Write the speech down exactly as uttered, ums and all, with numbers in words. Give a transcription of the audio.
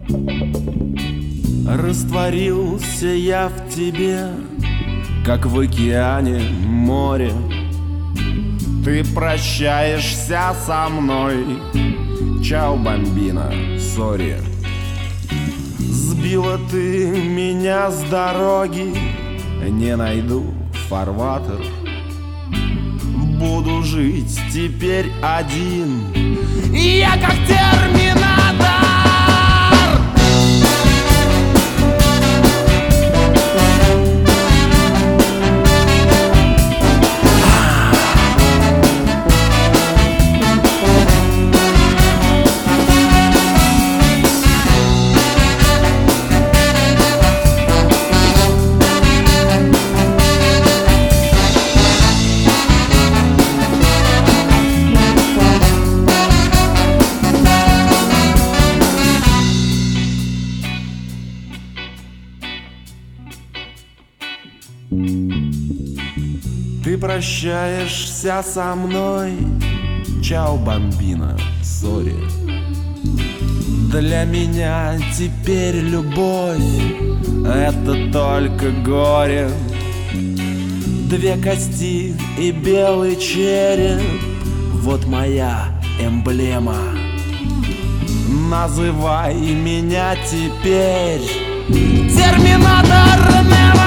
Растворился я в тебе, как в океане море. Ты прощаешься со мной, чао, бомбина, сори. Сбила ты меня с дороги, не найду фарватер. Буду жить теперь один, я как терминатор. Ты прощаешься со мной, чао, бомбина, сори. Для меня теперь любовь — это только горе. Две кости и белый череп — вот моя эмблема. Называй меня теперь терминатор Нева.